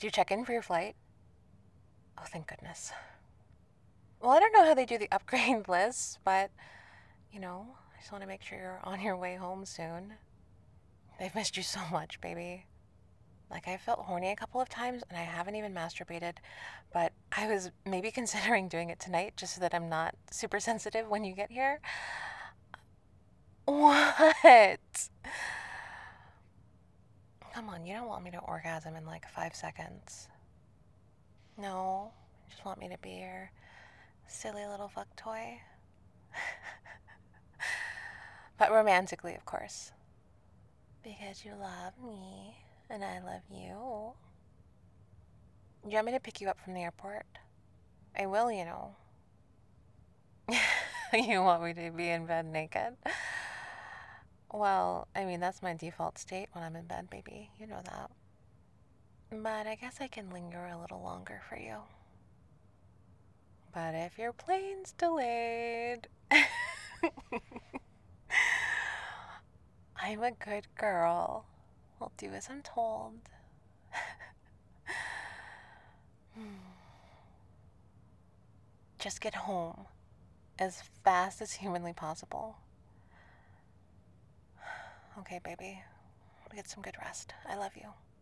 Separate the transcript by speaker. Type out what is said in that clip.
Speaker 1: Did you check in for your flight? Oh, thank goodness. Well, I don't know how they do the upgrade lists, but, I just want to make sure you're on your way home soon. They've missed you so much, baby. Like, I felt horny a couple of times and I haven't even masturbated, but I was maybe considering doing it tonight just so that I'm not super sensitive when you get here. What? Come on, you don't want me to orgasm in like 5 seconds. No, you just want me to be your silly little fuck toy. But romantically, of course. Because you love me and I love you. Do you want me to pick you up from the airport? I will, You want me to be in bed naked? Well, I mean, that's my default state when I'm in bed, baby. You know that. But I guess I can linger a little longer for you. But if your plane's delayed, I'm a good girl. I'll do as I'm told. Just get home as fast as humanly possible. Okay, baby. Get some good rest. I love you.